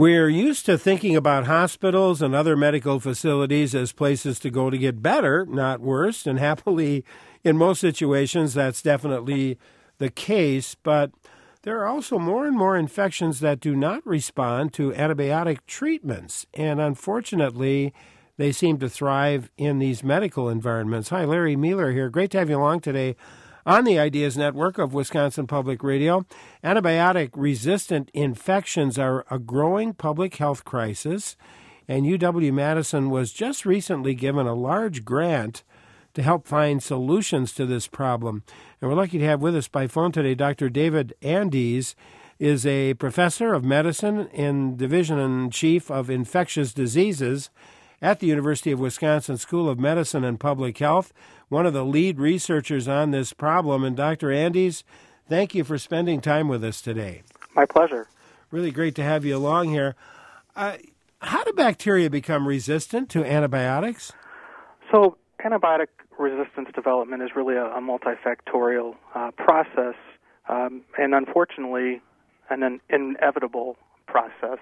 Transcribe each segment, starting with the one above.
We're used to thinking about hospitals and other medical facilities as places to go to get better, not worse, and happily, in most situations, that's definitely the case. But there are also more and more infections that do not respond to antibiotic treatments, and unfortunately, they seem to thrive in these medical environments. Hi, Larry Mueller here. Great to have you along today on the Ideas Network of Wisconsin Public Radio. Antibiotic-resistant infections are a growing public health crisis, and UW-Madison was just recently given a large grant to help find solutions to this problem. And we're lucky to have with us by phone today Dr. David Andes, is a professor of medicine and division and chief of infectious diseases at the University of Wisconsin School of Medicine and Public Health, one of the lead researchers on this problem. And Dr. Andes, thank you for spending time with us today. My pleasure. Really great to have you along here. How do bacteria become resistant to antibiotics? So antibiotic resistance development is really a multifactorial process, and unfortunately an inevitable process.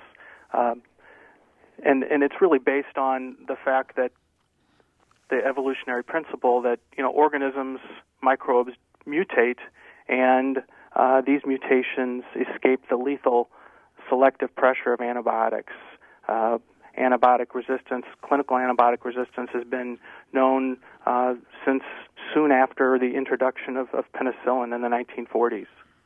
And it's really based on the fact that the evolutionary principle that, organisms, microbes mutate, and these mutations escape the lethal selective pressure of antibiotics. Antibiotic resistance, clinical antibiotic resistance has been known since soon after the introduction of penicillin in the 1940s.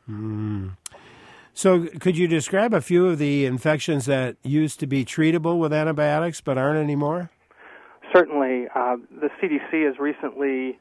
So could you describe a few of the infections that used to be treatable with antibiotics but aren't anymore? Certainly. The CDC has recently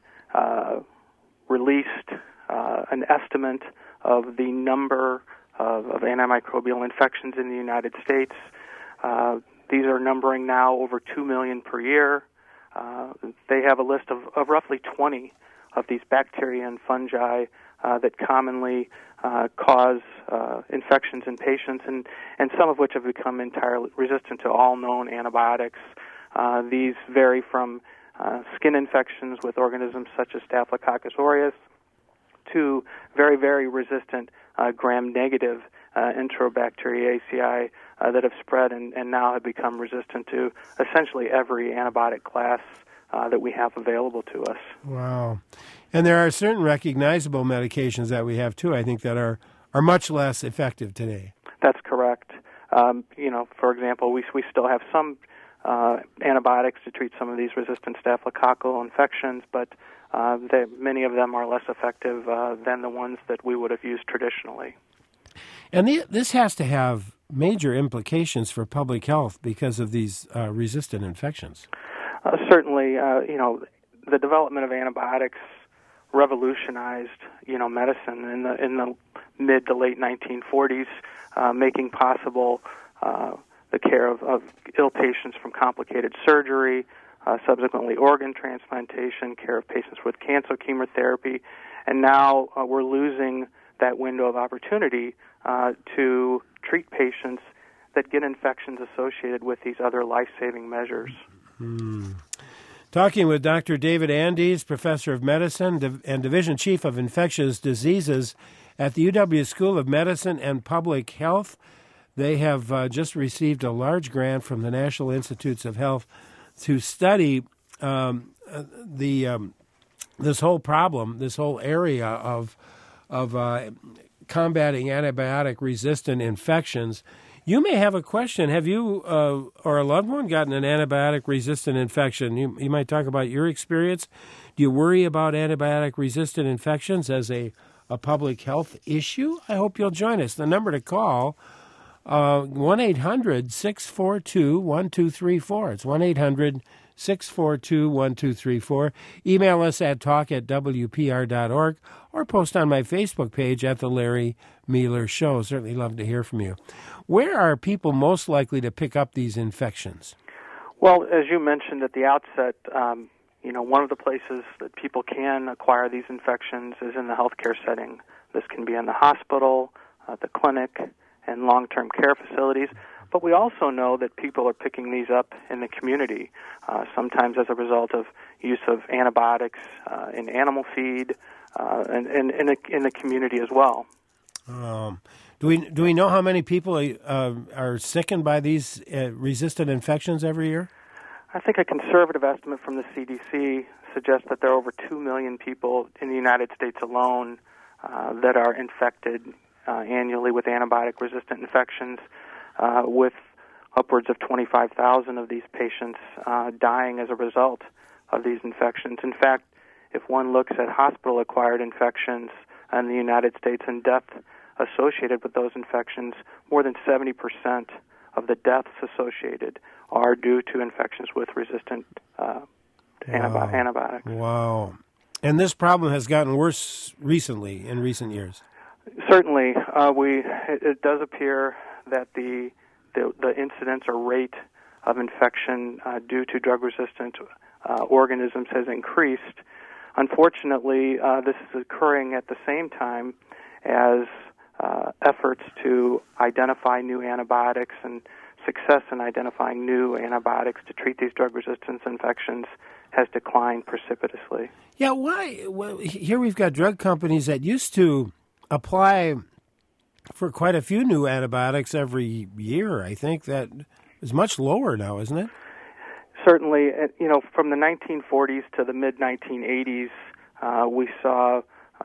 released an estimate of the number of antimicrobial infections in the United States. These are numbering now over 2 million per year. They have a list of roughly 20 of these bacteria and fungi that commonly cause infections in patients, and some of which have become entirely resistant to all known antibiotics. These vary from skin infections with organisms such as Staphylococcus aureus to very, very resistant gram-negative Enterobacteriaceae that have spread and now have become resistant to essentially every antibiotic class that we have available to us. Wow. And there are certain recognizable medications that we have, too, I think, that are much less effective today. That's correct. For example, we still have some antibiotics to treat some of these resistant staphylococcal infections, but many of them are less effective than the ones that we would have used traditionally. And this has to have major implications for public health because of these resistant infections. Certainly, the development of antibiotics revolutionized, medicine in the mid to late 1940s, making possible the care of ill patients from complicated surgery, subsequently organ transplantation, care of patients with cancer chemotherapy, and now we're losing that window of opportunity to treat patients that get infections associated with these other life-saving measures. Talking with Dr. David Andes, Professor of Medicine and Division Chief of Infectious Diseases at the UW School of Medicine and Public Health. They have just received a large grant from the National Institutes of Health to study this whole problem, this whole area of combating antibiotic-resistant infections. You may have a question. Have you or a loved one gotten an antibiotic-resistant infection? You might talk about your experience. Do you worry about antibiotic-resistant infections as a public health issue? I hope you'll join us. The number to call, 1-800-642-1234. It's 1-800-642-1234. Email us at talk@wpr.org or post on my Facebook page at The Larry Mueller Show. Certainly love to hear from you. Where are people most likely to pick up these infections? Well, as you mentioned at the outset, one of the places that people can acquire these infections is in the healthcare setting. This can be in the hospital, the clinic, and long-term care facilities. But we also know that people are picking these up in the community, sometimes as a result of use of antibiotics in animal feed and in the community as well. Do we know how many people are sickened by these resistant infections every year? I think a conservative estimate from the CDC suggests that there are over 2 million people in the United States alone that are infected annually with antibiotic-resistant infections, with upwards of 25,000 of these patients dying as a result of these infections. In fact, if one looks at hospital-acquired infections in the United States and death associated with those infections, more than 70% of the deaths associated are due to infections with resistant antibiotics. Wow. And this problem has gotten worse recently, in recent years. Certainly. It does appear that the incidence or rate of infection due to drug-resistant organisms has increased. Unfortunately, this is occurring at the same time as efforts to identify new antibiotics and success in identifying new antibiotics to treat these drug-resistant infections has declined precipitously. Yeah, why? Well, here we've got drug companies that used to apply for quite a few new antibiotics every year. I think that is much lower now, isn't it? Certainly, from the 1940s to the mid-1980s, we saw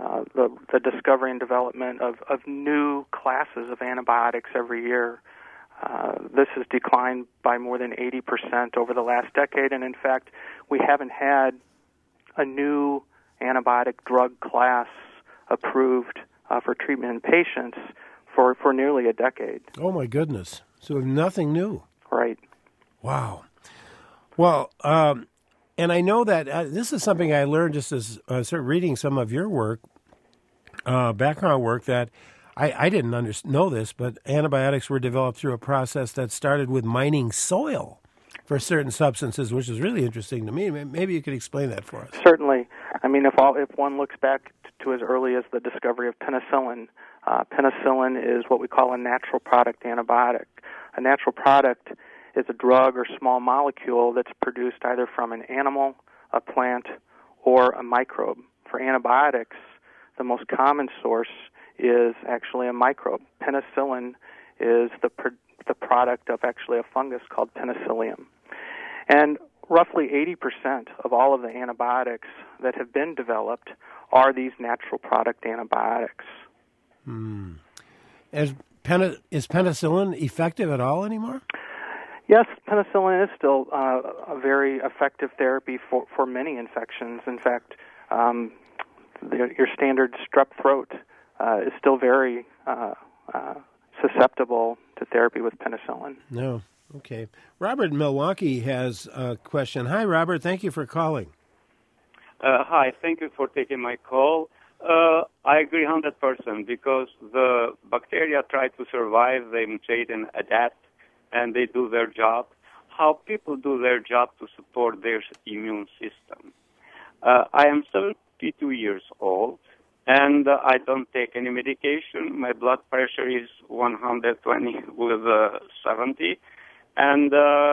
the discovery and development of new classes of antibiotics every year. This has declined by more than 80% over the last decade, and in fact, we haven't had a new antibiotic drug class approved for treatment in patients for nearly a decade. Oh, my goodness. So nothing new. Right. Wow. Well, and I know that this is something I learned just as started reading some of your work, background work, that I didn't know this, but antibiotics were developed through a process that started with mining soil for certain substances, which is really interesting to me. Maybe you could explain that for us. Certainly. I mean, if one looks back to as early as the discovery of penicillin, penicillin is what we call a natural product antibiotic. A natural product is a drug or small molecule that's produced either from an animal, a plant, or a microbe. For antibiotics, the most common source is actually a microbe. Penicillin is the product of actually a fungus called Penicillium. And roughly 80% of all of the antibiotics that have been developed are these natural product antibiotics. Is penicillin effective at all anymore? Yes, penicillin is still a very effective therapy for many infections. In fact, your standard strep throat is still very susceptible to therapy with penicillin. No. Okay. Robert in Milwaukee has a question. Hi, Robert. Thank you for calling. Hi. Thank you for taking my call. I agree 100% because the bacteria try to survive, they mutate and adapt, and they do their job. How people do their job to support their immune system. I am 72 years old, and I don't take any medication. My blood pressure is 120 with 70. And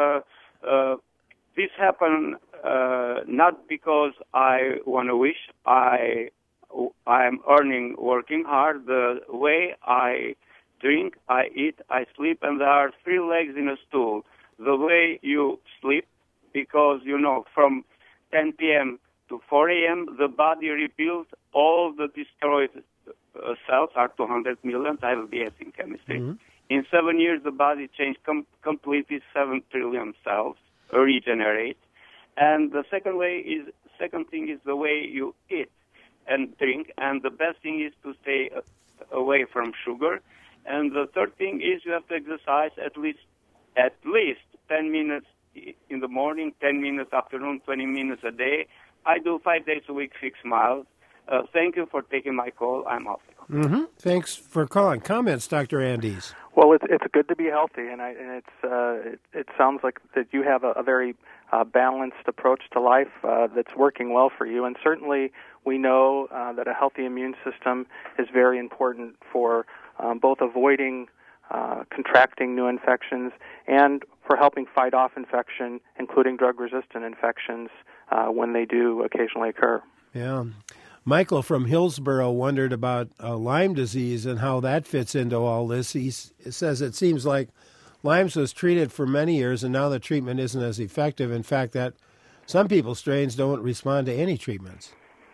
this happened not because I want to wish. I'm working hard. The way I drink, I eat, I sleep, and there are 3 legs in a stool. The way you sleep, because, from 10 p.m. to 4 a.m., the body rebuilds all the destroyed cells, are 200 million. I will be in chemistry. Mm-hmm. In 7 years, the body changed completely 7 trillion cells, regenerate. And the second thing is the way you eat and drink. And the best thing is to stay away from sugar. And the third thing is you have to exercise at least 10 minutes in the morning, 10 minutes afternoon, 20 minutes a day. I do 5 days a week, 6 miles. Thank you for taking my call. I'm off. Mm-hmm. Thanks for calling. Comments, Dr. Andes? Well, it's good to be healthy, and it sounds like that you have a very balanced approach to life that's working well for you. And certainly, we know that a healthy immune system is very important for both avoiding contracting new infections and for helping fight off infection, including drug-resistant infections, when they do occasionally occur. Yeah. Michael from Hillsborough wondered about Lyme disease and how that fits into all this. He says it seems like Lyme's was treated for many years, and now the treatment isn't as effective. In fact, that some people's strains don't respond to any treatments.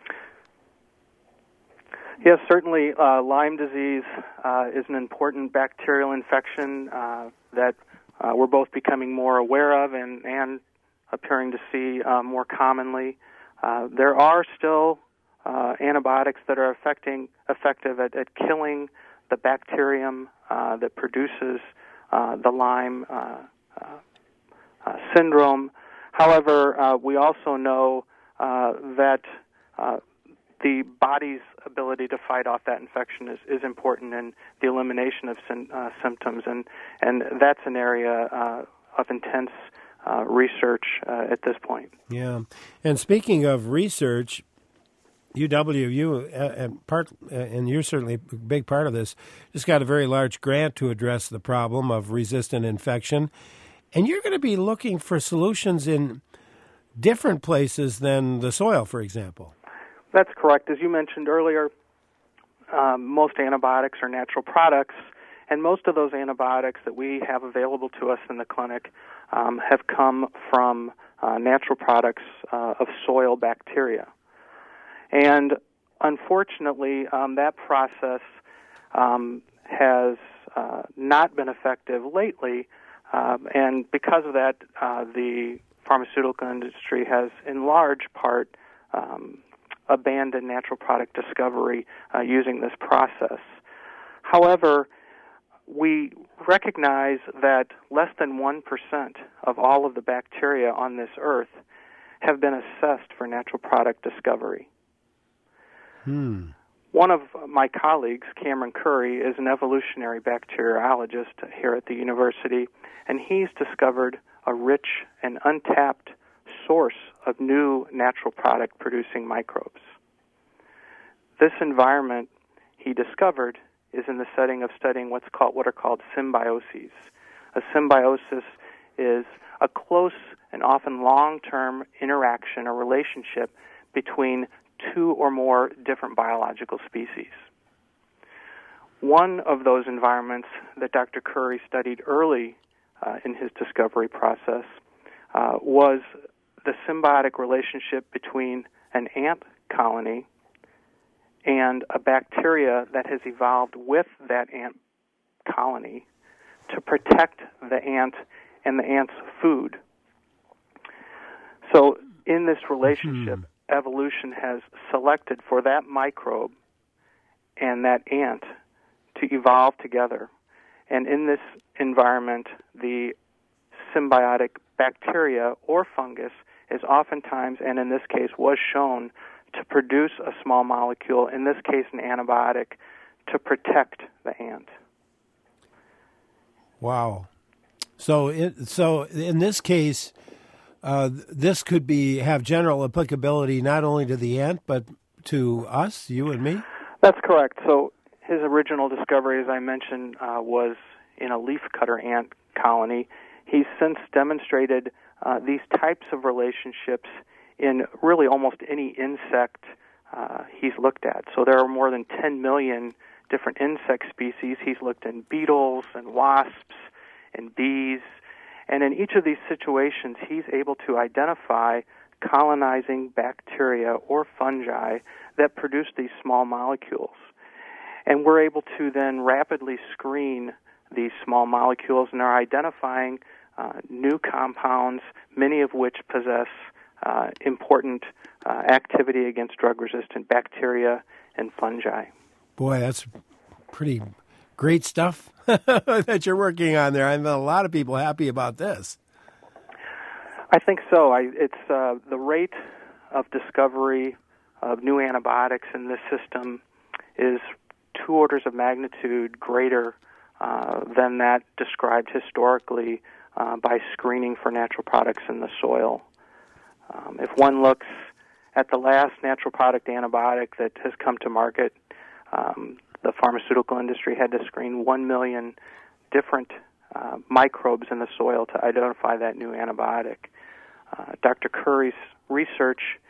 Yes, certainly Lyme disease is an important bacterial infection that we're both becoming more aware of and appearing to see more commonly. There are still antibiotics that are effective at killing the bacterium that produces the Lyme syndrome. However, we also know that the body's ability to fight off that infection is important in the elimination of symptoms, and that's an area of intense research at this point. Yeah, and speaking of research, UW, and you're certainly a big part of this, just got a very large grant to address the problem of resistant infection, and you're going to be looking for solutions in different places than the soil, for example. That's correct. As you mentioned earlier, most antibiotics are natural products, and most of those antibiotics that we have available to us in the clinic have come from natural products of soil bacteria. And unfortunately, that process has not been effective lately, and because of that, the pharmaceutical industry has, in large part, abandoned natural product discovery using this process. However, we recognize that less than 1% of all of the bacteria on this earth have been assessed for natural product discovery. One of my colleagues, Cameron Curry, is an evolutionary bacteriologist here at the university, and he's discovered a rich and untapped source of new natural product producing microbes. This environment, he discovered, is in the setting of studying what are called symbioses. A symbiosis is a close and often long-term interaction or relationship between two or more different biological species. One of those environments that Dr. Curry studied early in his discovery process was the symbiotic relationship between an ant colony and a bacteria that has evolved with that ant colony to protect the ant and the ant's food. So in this relationship, evolution has selected for that microbe and that ant to evolve together. And in this environment, the symbiotic bacteria or fungus is oftentimes, and in this case was shown, to produce a small molecule, in this case an antibiotic, to protect the ant. Wow. So in this case, this could have general applicability not only to the ant, but to us, you and me? That's correct. So his original discovery, as I mentioned, was in a leafcutter ant colony. He's since demonstrated these types of relationships in really almost any insect he's looked at. So there are more than 10 million different insect species. He's looked in beetles and wasps and bees. And in each of these situations, he's able to identify colonizing bacteria or fungi that produce these small molecules. And we're able to then rapidly screen these small molecules and are identifying new compounds, many of which possess important activity against drug-resistant bacteria and fungi. Boy, that's pretty great stuff that you're working on there. I know a lot of people happy about this. I think so. It's the rate of discovery of new antibiotics in this system is 2 orders of magnitude greater than that described historically by screening for natural products in the soil. If one looks at the last natural product antibiotic that has come to market, the pharmaceutical industry had to screen 1 million different microbes in the soil to identify that new antibiotic. Dr. Curry's research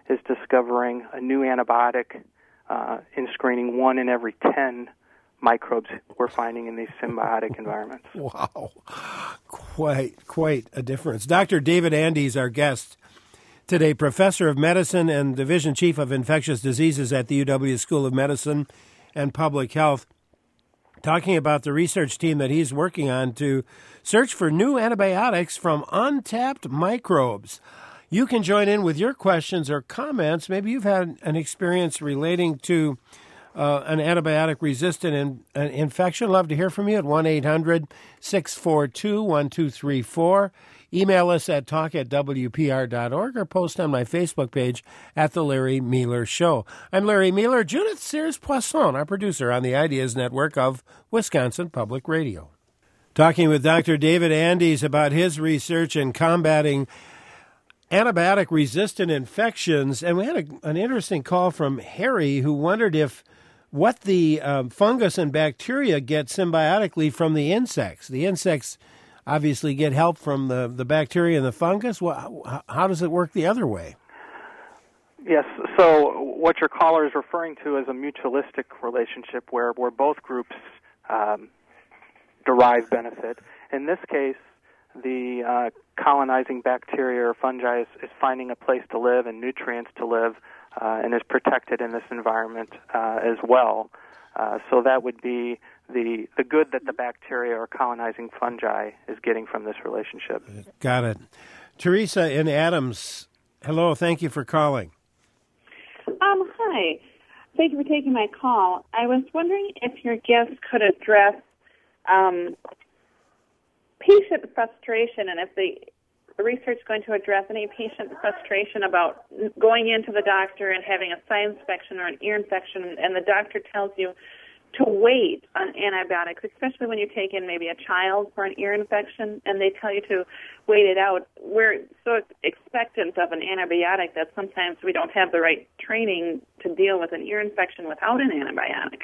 is discovering a new antibiotic in screening 1 in every 10 microbes we're finding in these symbiotic environments. Wow. Quite a difference. Dr. David Andes, our guest today, professor of medicine and division chief of infectious diseases at the UW School of Medicine and Public Health, talking about the research team that he's working on to search for new antibiotics from untapped microbes. You can join in with your questions or comments. Maybe you've had an experience relating to an antibiotic-resistant infection. Love to hear from you at 1-800-642-1234. Email us at talk@wpr.org or post on my Facebook page at The Larry Mealer Show. I'm Larry Mealer. Judith Sears-Poisson, our producer on the Ideas Network of Wisconsin Public Radio. Talking with Dr. David Andes about his research in combating antibiotic-resistant infections. And we had an interesting call from Harry, who wondered if what the fungus and bacteria get symbiotically from the insects. The insects obviously get help from the bacteria and the fungus. How does it work the other way? Yes, so what your caller is referring to is a mutualistic relationship where both groups derive benefit. In this case, the colonizing bacteria or fungi is finding a place to live and nutrients to live and is protected in this environment as well. So that would be the good that the bacteria or colonizing fungi is getting from this relationship. Got it. Teresa in Adams, hello, thank you for calling. Hi. Thank you for taking my call. I was wondering if your guest could address patient frustration and if the research is going to address any patient frustration about going into the doctor and having a sinus infection or an ear infection, and the doctor tells you to wait on antibiotics, especially when you take in maybe a child for an ear infection, and they tell you to wait it out. We're so expectant of an antibiotic that sometimes we don't have the right training to deal with an ear infection without an antibiotic.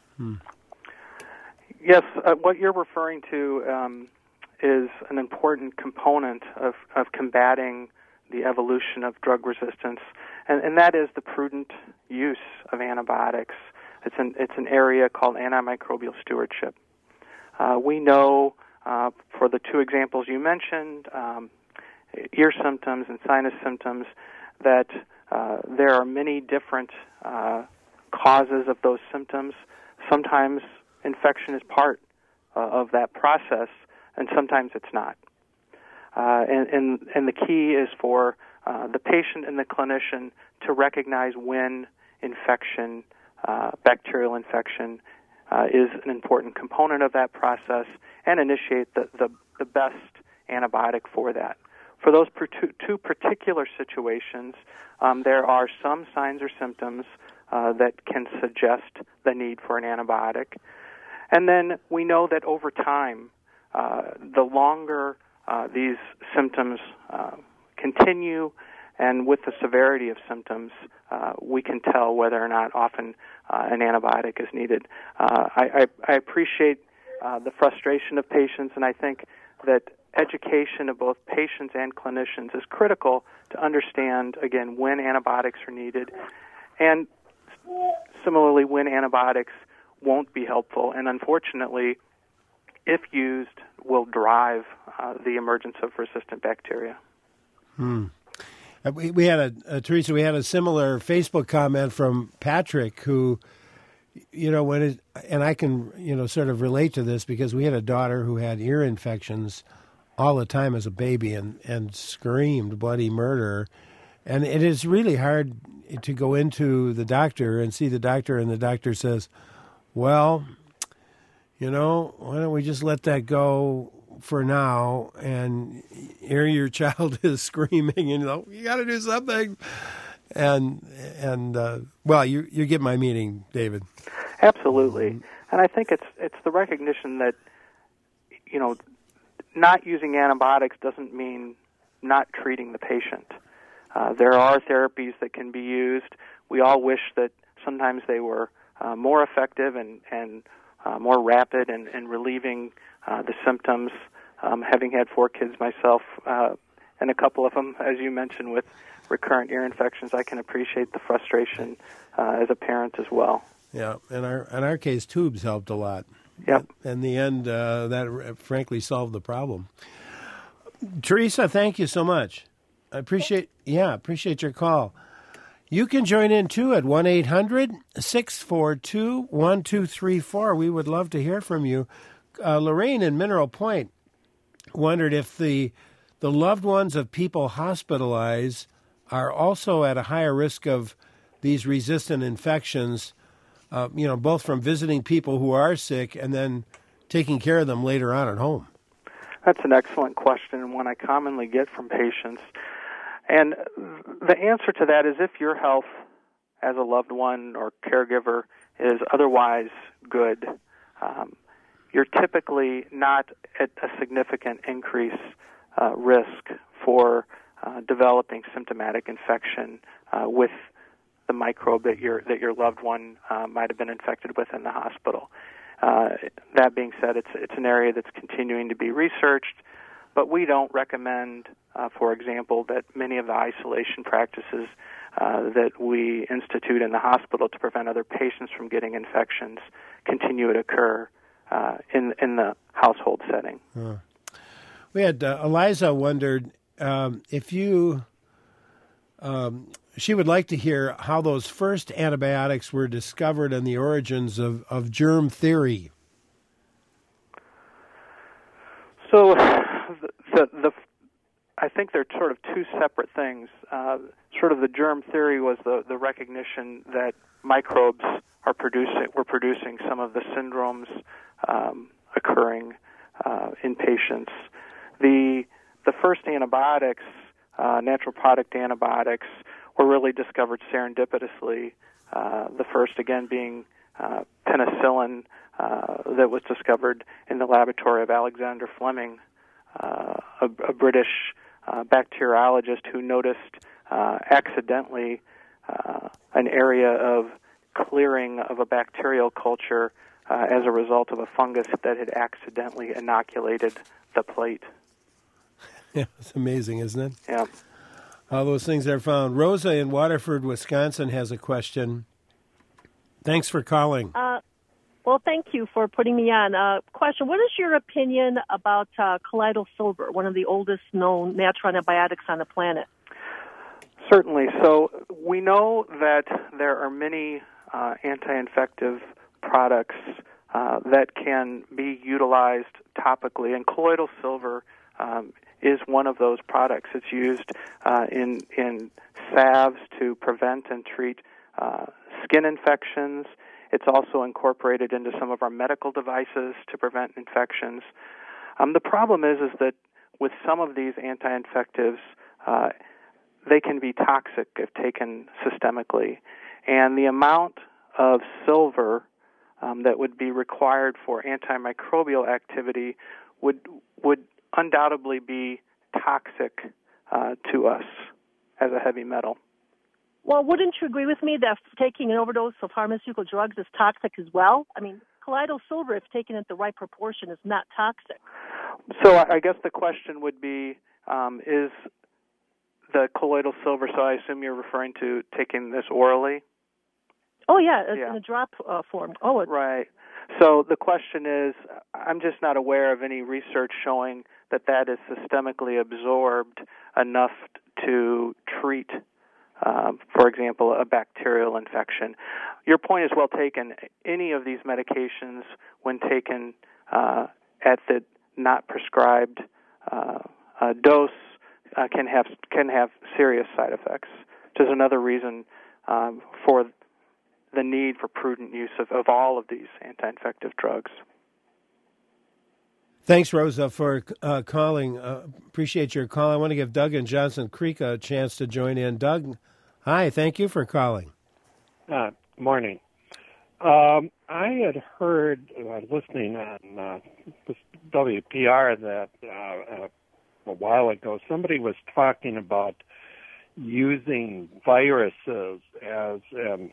Yes, what you're referring to is an important component of combating the evolution of drug resistance, and that is the prudent use of antibiotics. It's an area called antimicrobial stewardship. We know, for the two examples you mentioned, ear symptoms and sinus symptoms, that there are many different causes of those symptoms. Sometimes infection is part of that process, and sometimes it's not. And the key is for the patient and the clinician to recognize when infection, bacterial infection, is an important component of that process and initiate the best antibiotic for that. For those two particular situations, there are some signs or symptoms that can suggest the need for an antibiotic. And then we know that over time, the longer these symptoms continue, and with the severity of symptoms, we can tell whether or not often an antibiotic is needed. I appreciate the frustration of patients, and I think that education of both patients and clinicians is critical to understand, again, when antibiotics are needed, and similarly when antibiotics won't be helpful, and unfortunately, if used, will drive the emergence of resistant bacteria. We had Teresa, we had a similar Facebook comment from Patrick who, and I can, sort of relate to this because we had a daughter who had ear infections all the time as a baby and screamed bloody murder. And it is really hard to go into the doctor and see the doctor, and the doctor says, well, why don't we just let that go for now? And here your child is screaming, and you got to do something. And well, you get my meaning, David. Absolutely, and I think it's the recognition that not using antibiotics doesn't mean not treating the patient. There are therapies that can be used. We all wish that sometimes they were more effective and more rapid and relieving the symptoms. Having had 4 kids myself, and a couple of them, as you mentioned, with recurrent ear infections. I can appreciate the frustration as a parent as well. Yeah, in our case, tubes helped a lot. Yep. In the end, that frankly solved the problem. Teresa, thank you so much. I appreciate your call. You can join in, too, at 1-800-642-1234. We would love to hear from you. Lorraine in Mineral Point wondered if the loved ones of people hospitalized are also at a higher risk of these resistant infections, both from visiting people who are sick and then taking care of them later on at home. That's an excellent question, and one I commonly get from patients. And the answer to that is if your health as a loved one or caregiver is otherwise good, you're typically not at a significant increase risk for developing symptomatic infection with the microbe that your loved one might have been infected with in the hospital. That being said, it's an area that's continuing to be researched, but we don't recommend, for example, that many of the isolation practices that we institute in the hospital to prevent other patients from getting infections continue to occur in the household setting. We had Eliza wondered if you. She would like to hear how those first antibiotics were discovered and the origins of germ theory. So, I think they're sort of two separate things. Sort of the germ theory was the recognition that microbes were producing some of the syndromes occurring in patients. The first antibiotics, natural product antibiotics, were really discovered serendipitously. The first, again, being penicillin that was discovered in the laboratory of Alexander Fleming, a British bacteriologist who noticed accidentally an area of clearing of a bacterial culture as a result of a fungus that had accidentally inoculated the plate. Yeah, it's amazing, isn't it? Yeah. All those things are found. Rosa in Waterford, Wisconsin has a question. Thanks for calling. Well, thank you for putting me on. Question, what is your opinion about colloidal silver, one of the oldest known natural antibiotics on the planet? Certainly. So we know that there are many anti-infective products that can be utilized topically, and colloidal silver is one of those products. It's used in salves to prevent and treat skin infections. It's also incorporated into some of our medical devices to prevent infections. The problem is that with some of these anti-infectives, they can be toxic if taken systemically. And the amount of silver that would be required for antimicrobial activity would undoubtedly be toxic to us as a heavy metal. Well, wouldn't you agree with me that taking an overdose of pharmaceutical drugs is toxic as well? I mean, colloidal silver, if taken at the right proportion, is not toxic. So I guess the question would be, is the colloidal silver, so I assume you're referring to taking this orally? Oh, yeah, it's in a drop form. Oh, right. So the question is, I'm just not aware of any research showing that is systemically absorbed enough to treat, for example, a bacterial infection. Your point is well taken. Any of these medications, when taken at the not prescribed dose, can have serious side effects, which is another reason for the need for prudent use of all of these anti-infective drugs. Thanks, Rosa, for calling. Appreciate your call. I want to give Doug in Johnson Creek a chance to join in. Doug, hi, thank you for calling. Morning. I had heard, listening on WPR, that a while ago somebody was talking about using viruses as an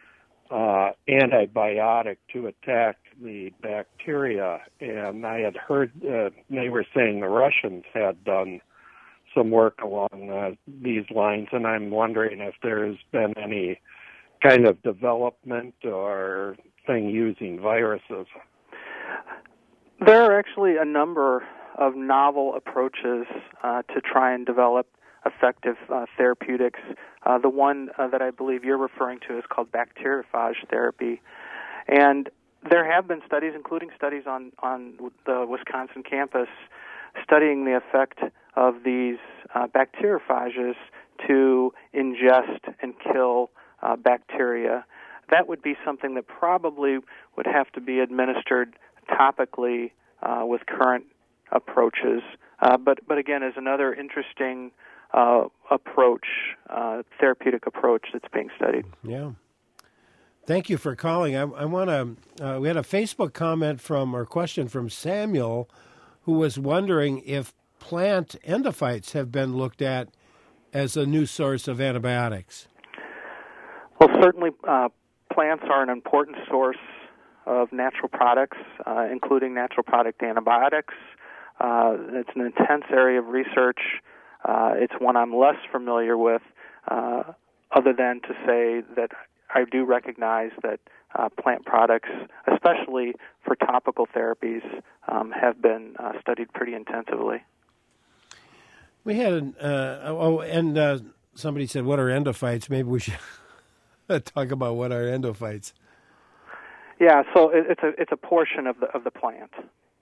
antibiotic to attack the bacteria, and I had heard they were saying the Russians had done some work along these lines, and I'm wondering if there's been any kind of development or thing using viruses. There are actually a number of novel approaches to try and develop effective therapeutics. The one that I believe you're referring to is called bacteriophage therapy. And there have been studies, including studies on the Wisconsin campus, studying the effect of these bacteriophages to ingest and kill bacteria. That would be something that probably would have to be administered topically with current approaches. But again, is another interesting approach, therapeutic approach that's being studied. Yeah. Thank you for calling. I want to. We had a Facebook comment or question from Samuel, who was wondering if plant endophytes have been looked at as a new source of antibiotics. Well, certainly plants are an important source of natural products, including natural product antibiotics. It's an intense area of research. It's one I'm less familiar with, other than to say that I do recognize that plant products, especially for topical therapies, have been studied pretty intensively. We had somebody said, "What are endophytes?" Maybe we should talk about what are endophytes. Yeah, so it's a portion of the plant.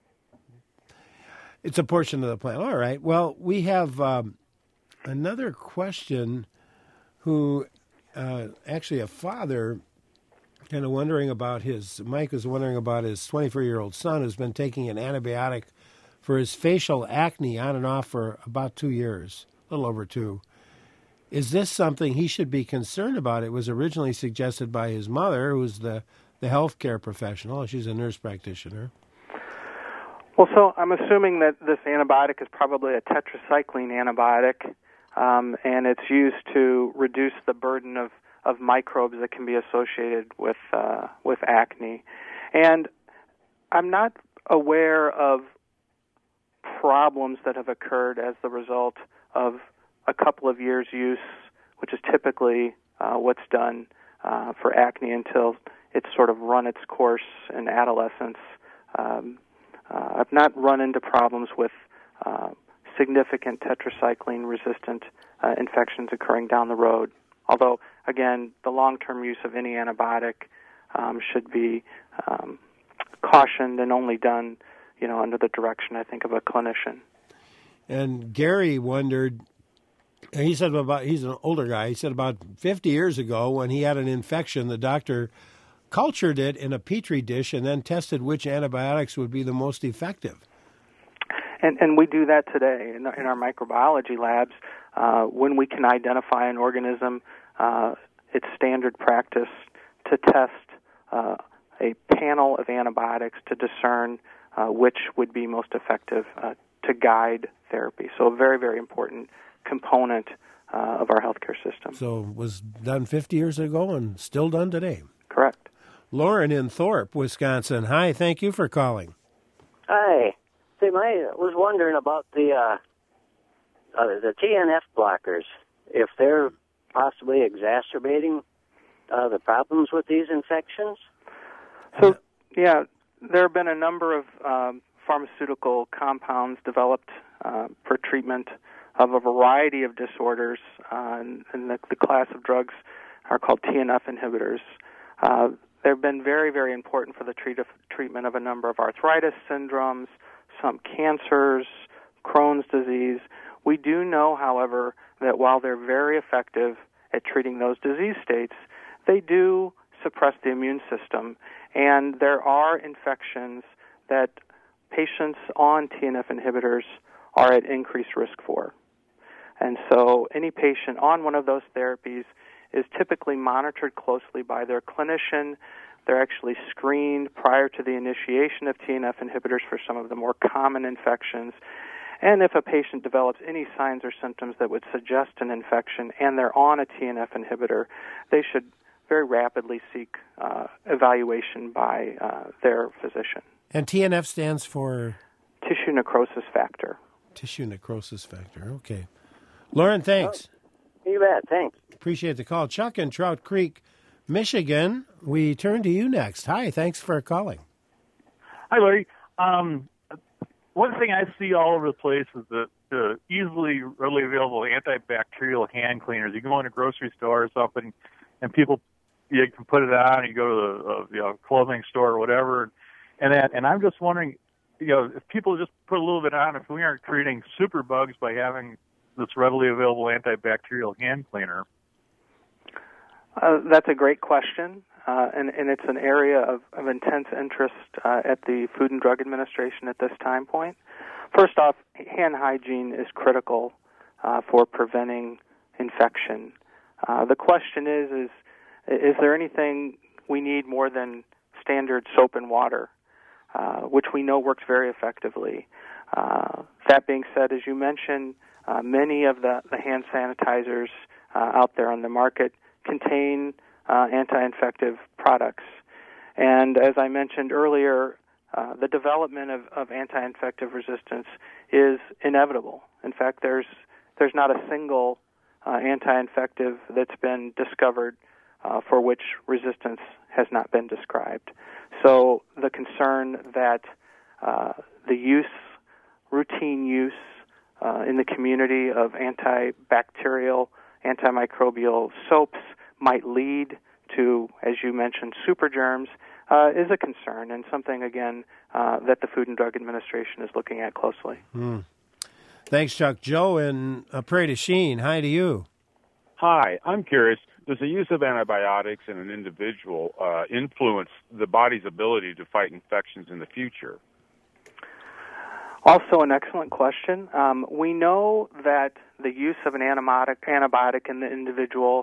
It's a portion of the plant. All right. Well, we have another question. Who actually a father kind of wondering about Mike was wondering about his 24-year-old son who's been taking an antibiotic for his facial acne on and off for about 2 years, a little over 2. Is this something he should be concerned about? It was originally suggested by his mother, who's the healthcare professional. She's a nurse practitioner. Well, so I'm assuming that this antibiotic is probably a tetracycline antibiotic, and it's used to reduce the burden of microbes that can be associated with acne. And I'm not aware of problems that have occurred as the result of a couple of years' use, which is typically what's done for acne until it's sort of run its course in adolescence. I've not run into problems with significant tetracycline-resistant infections occurring down the road. Although, again, the long-term use of any antibiotic should be cautioned and only done, under the direction, I think, of a clinician. And Gary wondered, he's an older guy, he said about 50 years ago when he had an infection, the doctor cultured it in a Petri dish and then tested which antibiotics would be the most effective. And we do that today in our microbiology labs. When we can identify an organism, it's standard practice to test a panel of antibiotics to discern which would be most effective to guide therapy. So a very, very important component of our healthcare system. So it was done 50 years ago and still done today. Correct. Lauren in Thorpe, Wisconsin. Hi, thank you for calling. Hi. See, I was wondering about the TNF blockers, if they're possibly exacerbating the problems with these infections? So, yeah, there have been a number of pharmaceutical compounds developed for treatment of a variety of disorders, and the class of drugs are called TNF inhibitors. They've been very, very important for the treatment of a number of arthritis syndromes, some cancers, Crohn's disease. We do know, however, that while they're very effective at treating those disease states, they do suppress the immune system, and there are infections that patients on TNF inhibitors are at increased risk for. And so any patient on one of those therapies is typically monitored closely by their clinician. They're actually screened prior to the initiation of TNF inhibitors for some of the more common infections. And if a patient develops any signs or symptoms that would suggest an infection and they're on a TNF inhibitor, they should very rapidly seek evaluation by their physician. And TNF stands for? Tissue necrosis factor. Tissue necrosis factor. Okay. Lauren, thanks. You bet. Thanks. Appreciate the call. Chuck in Trout Creek, Michigan. We turn to you next. Hi, thanks for calling. Hi, Larry. One thing I see all over the place is the easily readily available antibacterial hand cleaners. You go in a grocery store or something, and people, you can put it on. You go to the clothing store or whatever, and I'm just wondering, if people just put a little bit on, if we aren't creating super bugs by having this readily available antibacterial hand cleaner. That's a great question, and it's an area of intense interest at the Food and Drug Administration at this time point. First off, hand hygiene is critical for preventing infection. The question is there anything we need more than standard soap and water, which we know works very effectively? That being said, as you mentioned, many of the hand sanitizers out there on the market contain anti-infective products. And as I mentioned earlier, the development of anti-infective resistance is inevitable. In fact, there's not a single anti-infective that's been discovered for which resistance has not been described. So the concern that the routine use in the community of antibacterial, antimicrobial soaps might lead to, as you mentioned, super germs is a concern and something, again, that the Food and Drug Administration is looking at closely. Thanks, Chuck. Joe in Prairie du Chien, hi to you. Hi, I'm curious, does the use of antibiotics in an individual influence the body's ability to fight infections in the future? Also an excellent question. We know that the use of an antibiotic in the individual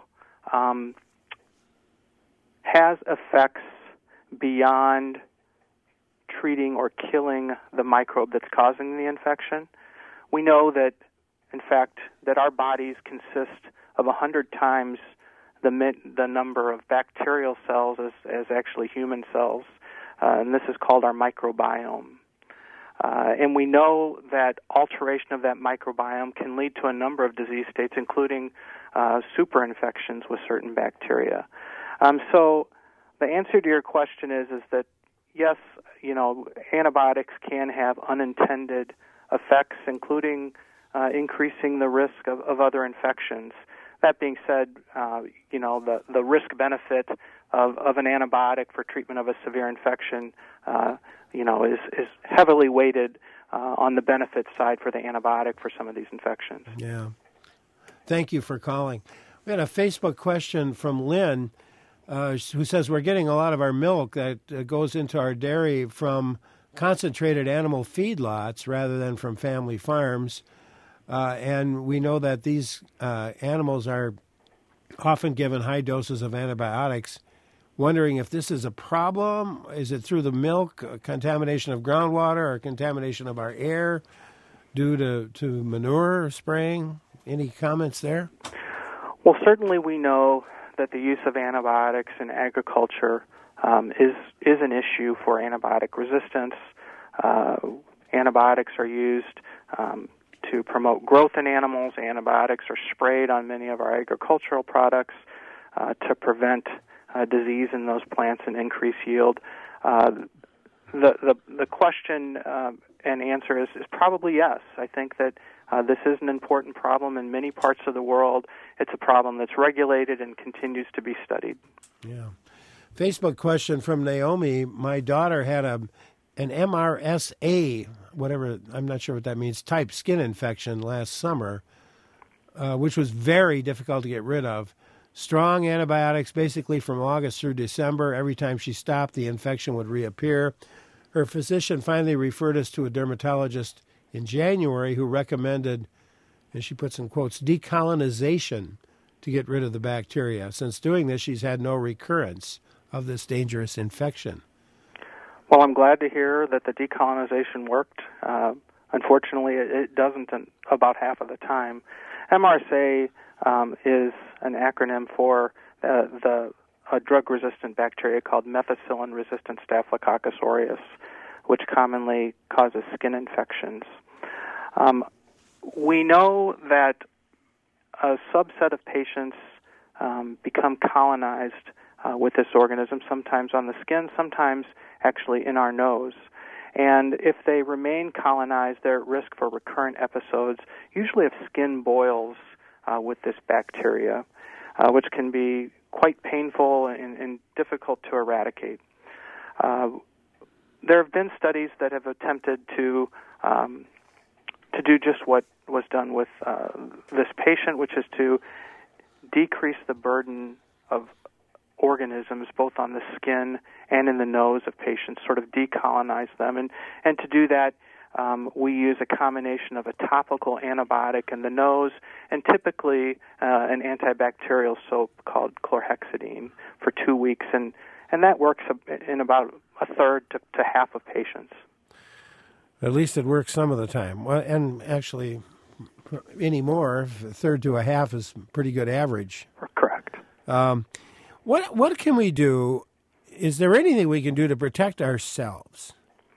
has effects beyond treating or killing the microbe that's causing the infection. We know that, in fact, that our bodies consist of 100 times the number of bacterial cells as actually human cells, and this is called our microbiome. And we know that alteration of that microbiome can lead to a number of disease states, including superinfections with certain bacteria. So the answer to your question is that, yes, antibiotics can have unintended effects, including increasing the risk of other infections. That being said, the risk-benefit of an antibiotic for treatment of a severe infection is heavily weighted on the benefit side for the antibiotic for some of these infections. Yeah. Thank you for calling. We had a Facebook question from Lynn who says we're getting a lot of our milk that goes into our dairy from concentrated animal feedlots rather than from family farms. And we know that these animals are often given high doses of antibiotics. Wondering if this is a problem. Is it through the milk, contamination of groundwater, or contamination of our air due to manure spraying? Any comments there? Well, certainly we know that the use of antibiotics in agriculture is an issue for antibiotic resistance. Antibiotics are used to promote growth in animals. Antibiotics are sprayed on many of our agricultural products to prevent disease in those plants and increase yield. The question and answer is probably yes. I think that this is an important problem in many parts of the world. It's a problem that's regulated and continues to be studied. Yeah. Facebook question from Naomi. My daughter had an MRSA, whatever, I'm not sure what that means, type skin infection last summer, which was very difficult to get rid of. Strong antibiotics basically from August through December. Every time she stopped, the infection would reappear. Her physician finally referred us to a dermatologist in January who recommended, and she puts in quotes, decolonization to get rid of the bacteria. Since doing this, she's had no recurrence of this dangerous infection. Well, I'm glad to hear that the decolonization worked. Unfortunately, it doesn't about half of the time. MRSA is an acronym for a drug-resistant bacteria called methicillin-resistant Staphylococcus aureus, which commonly causes skin infections. We know that a subset of patients become colonized with this organism, sometimes on the skin, sometimes actually in our nose. And if they remain colonized, they're at risk for recurrent episodes, usually of skin boils with this bacteria, which can be quite painful and difficult to eradicate. There have been studies that have attempted to do just what was done with this patient, which is to decrease the burden of organisms both on the skin and in the nose of patients, sort of decolonize them. And to do that, we use a combination of a topical antibiotic in the nose and typically an antibacterial soap called chlorhexidine for 2 weeks. And that works in about a third to half of patients. At least it works some of the time. Well, and actually, anymore, a third to a half is pretty good average. Correct. What can we do? Is there anything we can do to protect ourselves?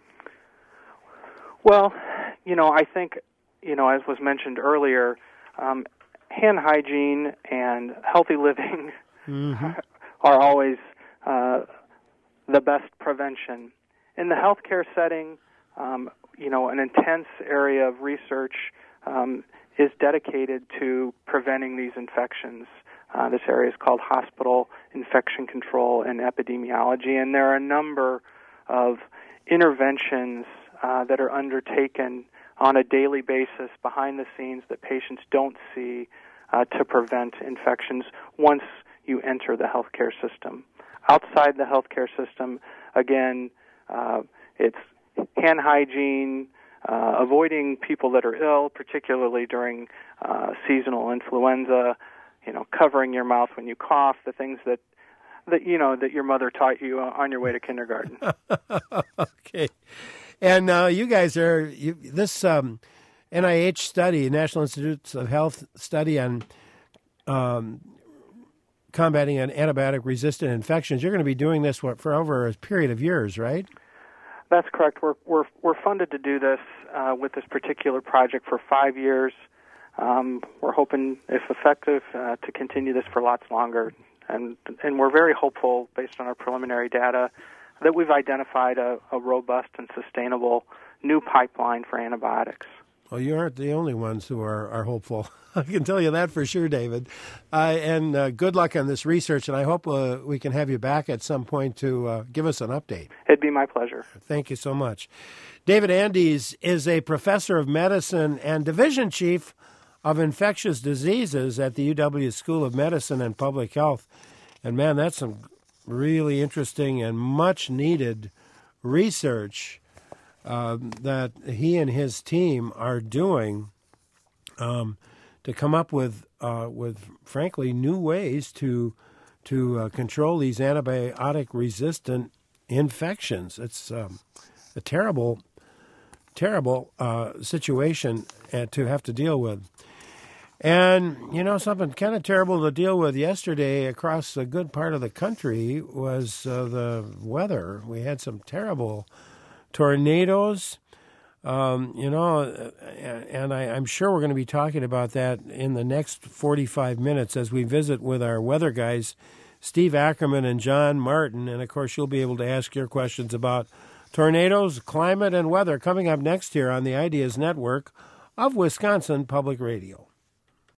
Well, I think, as was mentioned earlier, hand hygiene and healthy living are always the best prevention. In the healthcare setting, an intense area of research is dedicated to preventing these infections. This area is called hospital infection control and epidemiology, and there are a number of interventions that are undertaken on a daily basis behind the scenes that patients don't see to prevent infections once you enter the healthcare system. Outside the healthcare system, again, it's hand hygiene, avoiding people that are ill, particularly during seasonal influenza, covering your mouth when you cough, the things that your mother taught you on your way to kindergarten. Okay. And you guys this NIH study, National Institutes of Health study on combating antibiotic-resistant infections. You're going to be doing this for over a period of years, right? That's correct. We're funded to do this with this particular project for 5 years. We're hoping, if effective, to continue this for lots longer. And we're very hopeful, based on our preliminary data, that we've identified a robust and sustainable new pipeline for antibiotics. Well, you aren't the only ones who are hopeful. I can tell you that for sure, David. And good luck on this research, and I hope we can have you back at some point to give us an update. It'd be my pleasure. Thank you so much. David Andes is a professor of medicine and division chief of infectious diseases at the UW School of Medicine and Public Health. And, man, that's some really interesting and much-needed research that he and his team are doing to come up with frankly new ways to control these antibiotic-resistant infections. It's a terrible situation to have to deal with. And, something kind of terrible to deal with yesterday across a good part of the country was the weather. We had some terrible tornadoes, and I'm sure we're going to be talking about that in the next 45 minutes as we visit with our weather guys, Steve Ackerman and John Martin. And, of course, you'll be able to ask your questions about tornadoes, climate, and weather coming up next here on the Ideas Network of Wisconsin Public Radio.